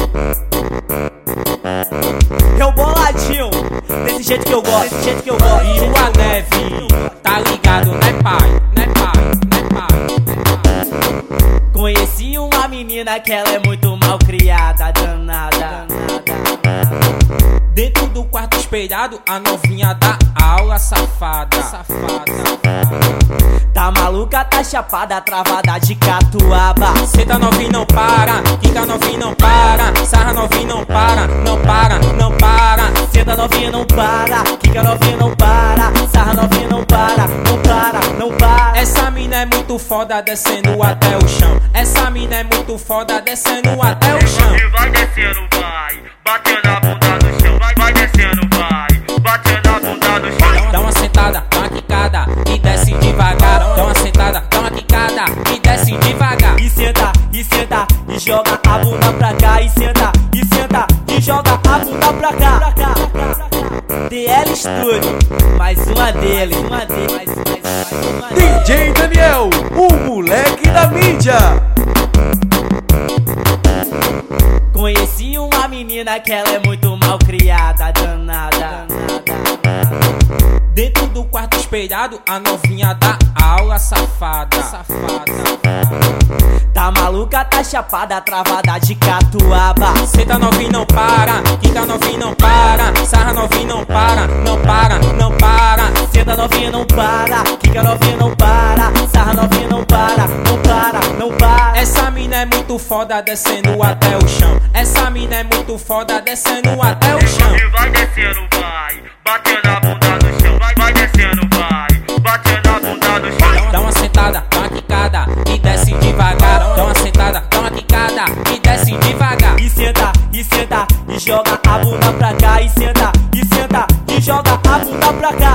Eu boladinho, desse jeito que eu gosto, desse jeito que eu gosto. E o a neve, tá ligado, né pai? Né pai? Né pai? Conheci uma menina que ela é muito mal criada, danada. Dentro do quarto espelhado, a novinha da aula, safada. Tá maluca, tá chapada, travada de catuaba. Senta novinha não para, quica novinha não para, sarra novinha não para, não para, não para. Senta novinha não para, quica novinha não para, sarra novinha não para, não para, não para. Essa mina é muito foda, descendo até o chão. Essa mina é muito foda, descendo até o chão. E vai descendo, vai, batendo a bunda no chão. Vai descendo, vai, batendo a bunda no chão. Dá uma sentada, dá uma quicada e desce devagar. Dá uma sentada, dá uma quicada e desce devagar. E senta, e joga a bunda pra cá. E senta, e joga a bunda pra cá. DL Studio, mais uma dele. DJ Daniel, o moleque da mídia. Conheci uma menina que ela é muito mal criada, danada. Dentro do quarto espelhado, a novinha da aula, safada. Tá maluca, tá chapada, travada de catuaba. Senta novinha não para, quica novinha não para, sarra novinha não para, não para, não para. Senta novinha não para, quica novinha não para, sarra novinha não para, não para, não para. Essa mina é muito foda, descendo até o chão. Essa mina é muito foda, descendo até o chão. E vai descendo, vai, batendo a bunda no chão. Vai descendo, vai, batendo a bunda no chão. Dá uma sentada, dá uma quicada e desce devagar. Dá uma sentada, dá uma quicada e desce devagar. E senta, e joga a bunda pra cá. E senta, e joga a bunda pra cá.